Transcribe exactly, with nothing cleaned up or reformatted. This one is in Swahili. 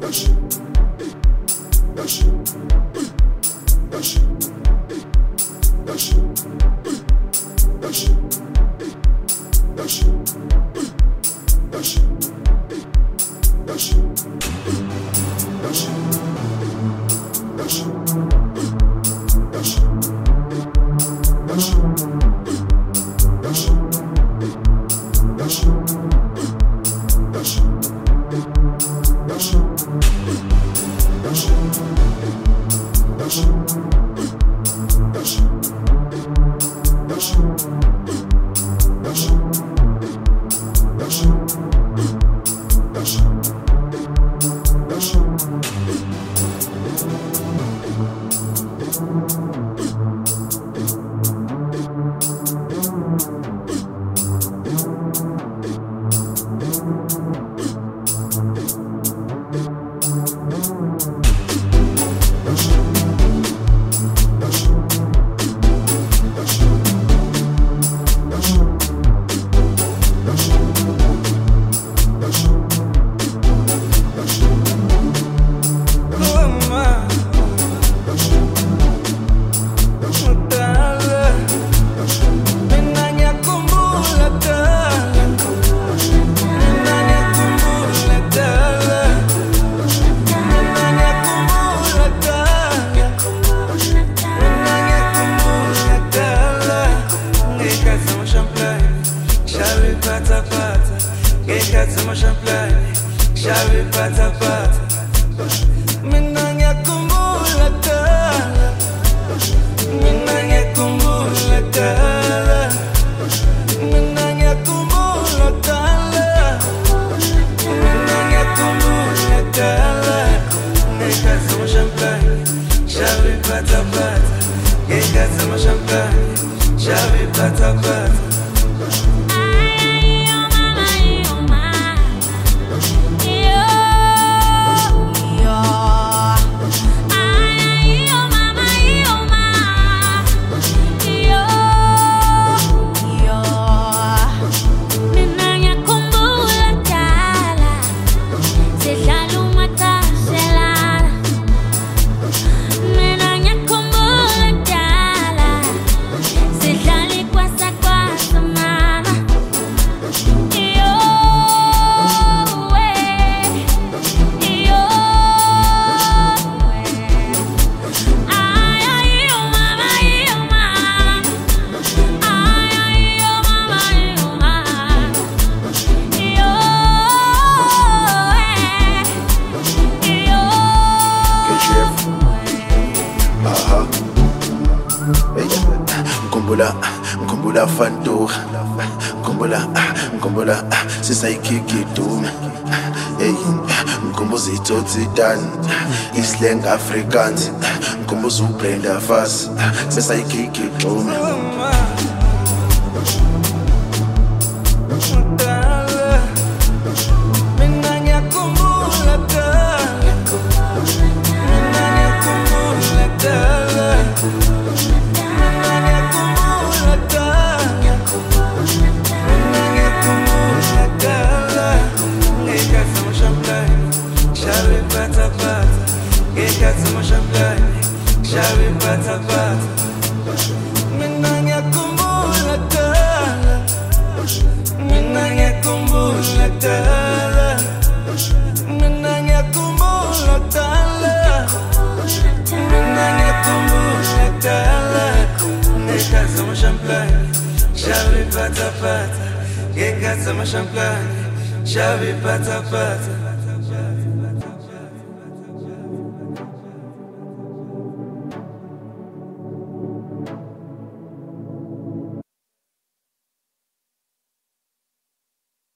Mkumbula, mkumbula fanto, mkumbula, mkumbula, sisa ikiki tu. Hey, mkumbuzi totsi dan, islang Afrikaans, mkumbuzi ubrenda fast, sisa ikiki tu. Shawi pata pata, minanya kumbula kala, minanya kumbula kala, minanya kumbula kala, minanya kumbula kala. Neka sama champagne, shawi pata pata, neka sama champagne, shawi pata pata.